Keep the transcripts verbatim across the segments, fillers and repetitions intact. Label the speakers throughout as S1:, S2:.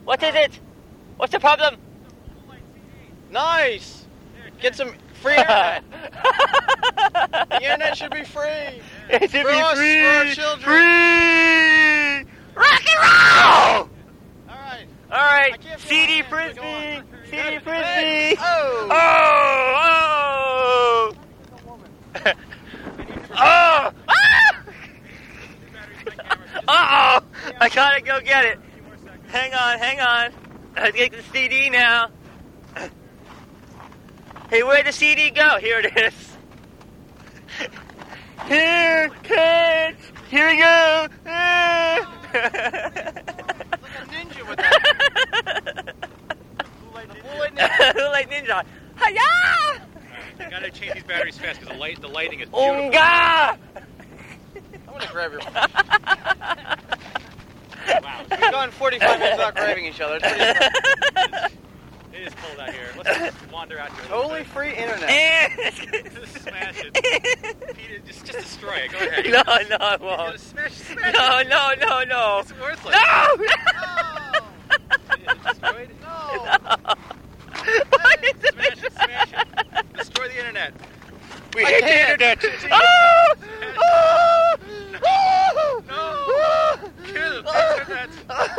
S1: What is it? What's the problem?
S2: Nice! Get some free internet. The internet should be free.
S1: It should
S2: for
S1: be
S2: us,
S1: free.
S2: For our children.
S1: Free! Rock and roll!
S2: Alright.
S1: Alright,
S2: can't feel
S1: C D
S2: my hands, but
S1: Frisbee!
S2: go on.
S1: C D
S2: Hey,
S1: Frisbee!
S2: Oh!
S1: Oh! Oh! Oh! Ah! Uh-oh! I gotta go get it. Hang on, hang on. Let's get the C D now. Hey, where'd the C D go? Here it is. Here, kids! Here we go!
S2: Like a ninja with that. Blue light ninja.
S1: Blue light ninja. Hiya!
S3: I gotta change these batteries fast because the light, the lighting is beautiful.
S1: Unga!
S2: I'm gonna grab your.
S3: Wow,
S2: We've gone forty-five minutes without grabbing each other. It's pretty
S3: it is cold out here. Let's just wander out here.
S2: Totally free internet.
S3: Just smash it. Peter, just, just destroy it. Go ahead.
S1: No, no, I
S3: You gotta
S1: won't.
S3: smash, smash
S1: No,
S3: it.
S1: no, no, no.
S3: It's worthless.
S1: No!
S3: Is it destroyed?
S2: No.
S1: Why is it?
S3: Smash it, smash it. Destroy the internet.
S1: We
S2: I
S1: hate the
S2: can't.
S1: internet. Oh! Oh! Oh!
S3: No! Kill the internet.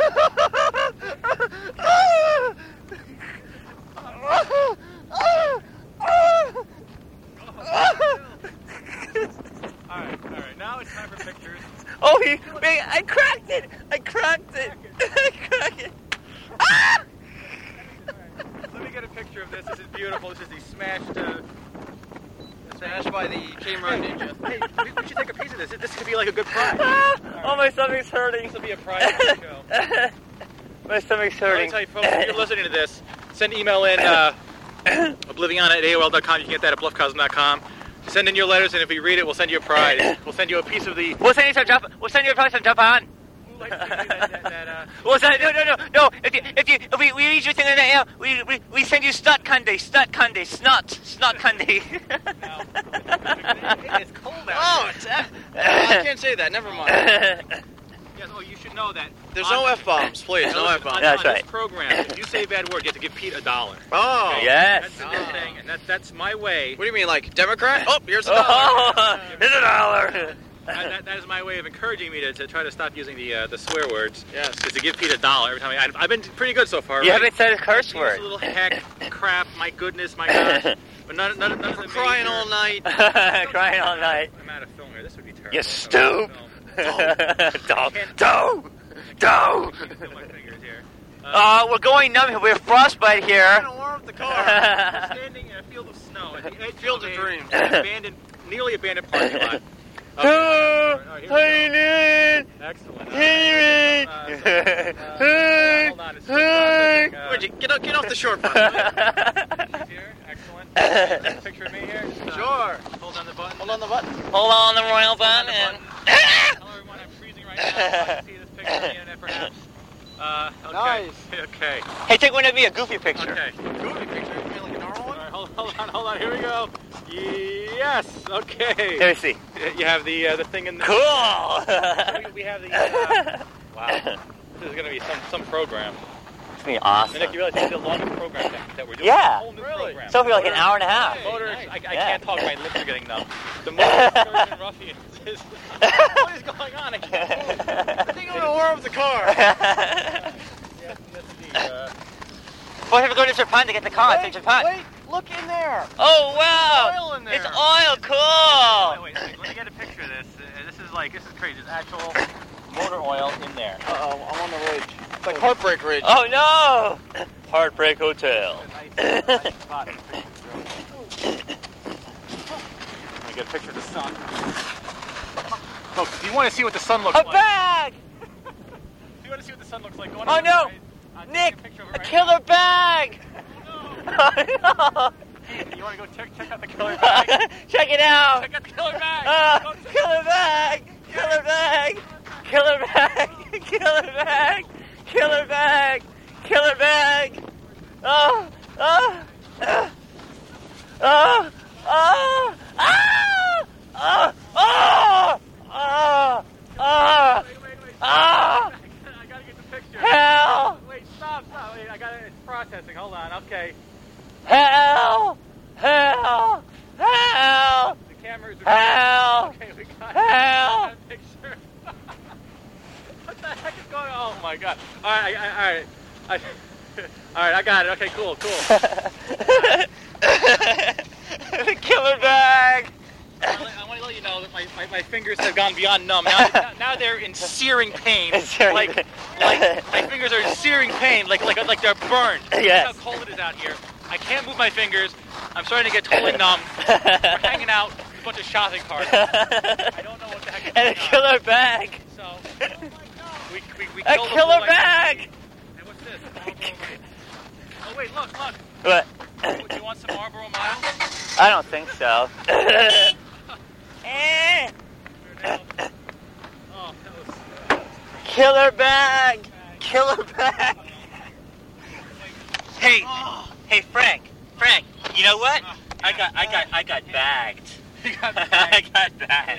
S3: Alright, alright. Now it's time for pictures.
S1: Oh, he, wait, I cracked it! I cracked it! I cracked it! Ah!
S3: Let me get a picture of this. This is beautiful. This is the smashed. Uh,
S2: Smashed by the camera ninja.
S3: hey, we, we should take a piece of this. This could be like a good prize.
S1: Ah!
S3: Right.
S1: Oh, my stomach's hurting.
S3: This will be a prize for the show.
S1: My stomach's
S3: Let me
S1: hurting.
S3: tell you, folks, if you're listening to this, send an email in uh, oblivion at A O L dot com. You can get that at bluff cosm dot com. Send in your letters, and if we read it, we'll send you a prize. We'll send you a piece of the.
S1: We'll send you some Jap- We'll send you a prize from Japan.
S3: Who likes to do that, that, that, uh,
S1: We'll send, no, no, no, no. If you, if you, if we, we read your thing in the mail, we, we, we send you snot candy, snot candy, snot, snot candy.
S3: now, it's cold out
S2: Oh,
S3: here.
S2: it's F. I can't say that. Never mind.
S3: Yes, oh, you should know that.
S2: There's
S3: on-
S2: no F-bombs, please. No
S3: on-
S2: F-bombs.
S3: On,
S1: That's
S3: on
S1: right.
S3: this program, if you say a bad word, you have to give Pete a dollar.
S2: Oh.
S3: Okay?
S1: Yes.
S3: That's the new
S2: Ah.
S3: thing, and that, that's my way.
S2: What do you mean, like Democrat? Oh, here's a dollar.
S1: Oh, here's a dollar.
S3: that, that, that is my way of encouraging me to, to try to stop using the uh, the swear words.
S2: Yes.
S3: Is to give Pete a dollar every time. I, I've, I've been pretty good so far.
S1: You
S3: right?
S1: haven't said a curse
S3: Pete's
S1: word.
S3: a little heck, crap, my goodness, my gosh. But none, none, none of
S2: For
S3: the
S2: crying
S3: major-
S2: all night.
S1: Crying all night.
S3: I'm out of film here. This would be terrible.
S1: You
S3: I'm
S1: stoop.
S3: out of film.
S1: Don't, don't, don't.
S3: Feel my fingers here.
S1: Uh, we're going numb here. We have frostbite
S2: I'm
S1: here.
S2: gonna warm up the car.
S3: We're standing in a field of snow at the edge
S2: Field
S3: of
S2: of
S3: a-
S2: dreams.
S3: an abandoned, nearly abandoned parking lot. Okay.
S1: Oh,
S3: All right,
S1: how you
S3: here we
S1: doing?
S3: go. Excellent.
S1: Hey,
S3: Uh,
S1: man.
S3: so, uh,
S1: Hey,
S3: hold on, it's still
S1: hey.
S3: processing, uh,
S2: Where'd you get off, get off the short bus? will you?
S3: Here, excellent. Take a picture of me here. Just, uh,
S2: Sure.
S3: Hold on the button.
S2: Hold on the button.
S1: Hold on the royal
S3: Hold on
S1: button.
S3: the
S1: and-
S3: button. Tell everyone I'm freezing right now. I'd like to see this picture on the internet, perhaps. Uh, okay.
S2: Nice.
S3: Okay.
S1: Hey, take one of me, a goofy picture.
S3: Okay.
S2: Goofy picture. You feel like a normal
S3: All
S2: one?
S3: right, hold, hold on, hold on. Here we go. Yes. Okay.
S1: Let me see.
S3: You have the uh, the thing in the.
S1: Cool.
S3: We- We have the. Uh, wow. This is going to be some some program.
S1: It's gonna be
S3: And
S1: awesome.
S3: Nick, you realize it's the longest program that, that we're doing.
S1: Yeah.
S3: A whole new
S2: Really?
S3: program.
S1: So for like an hour and a half.
S2: Hey.
S3: Motor,
S2: nice.
S3: I, I
S1: Yeah.
S3: can't talk. My lips are getting numb. The motor excursion ruffians. Is, what is going on? I can't move.
S2: I think I'm gonna warm up the car.
S3: Yes, yes, indeed. Uh,
S1: Why have we go to Japan to get the car? It's in Japan.
S2: Wait, look in there.
S1: Oh wow!
S2: Oil in there.
S1: It's oil. Cool.
S3: wait, wait, wait. Let me get a picture of this. Uh, this is like this is crazy. There's actual motor oil in there.
S2: Uh oh, I'm on the ridge. It's like Heartbreak Ridge.
S1: Oh no! Heartbreak Hotel.
S3: Nice, nice spot. Let me get a picture of the sun. Folks, do you want to see what the sun looks
S1: A
S3: like?
S1: bag!
S3: Do you want to see what the sun looks like? Go on
S1: Oh
S3: over
S1: no!
S3: right. Uh, take
S1: Nick,
S3: a picture of it
S1: a
S3: right
S1: killer bag!
S3: now.
S1: Oh no!
S3: You want to go check check out the killer bag?
S1: Check it out!
S3: Check out the killer bag.
S1: Uh,
S3: Go check-
S1: killer bag! Killer bag! Killer bag! Killer bag! Killer bag! Killer bag! Oh! Oh! Oh! Oh! Oh! Oh! Oh! Oh! Oh! Oh!
S3: Wait, wait, wait.
S1: Oh!
S3: I gotta get the picture.
S1: Hell!
S3: Wait, stop, I got it. It's processing. Hold on. Okay.
S1: Help! Help! Help!
S3: The camera's
S1: Help!
S3: Okay, we got,
S1: Help!
S3: we got a picture. What the heck is going on? Oh my god. All right, I, I, all right. I, all right, I got it. Okay, cool, cool.
S1: The killer bag!
S3: I want to let you know that my, my, my fingers have gone beyond numb. Now, now, now they're in searing pain.
S1: Searing
S3: like,
S1: pain.
S3: like my fingers are in searing pain, like like like they're burned.
S1: Yes.
S3: That's how cold it is out here. I can't move my fingers. I'm starting to get totally numb. We're hanging out with a bunch of shopping carts. I don't know what the heck is
S1: And a
S3: going on.
S1: killer bag!
S3: So, oh my God. we we we
S1: A
S3: killed the
S1: killer
S3: bull
S1: bag!
S3: Hey, what's this? Marlboro Light. Oh wait, look, look.
S1: What?
S3: Do you want some Marlboro Miles?
S1: I don't think so. Eh.
S3: Oh, that was. Uh,
S1: Killer bag! Killer bag! Hey,
S3: oh.
S1: hey, Frank, Frank. You know what? I got, I got, I got bagged.
S3: You got
S1: I got bagged.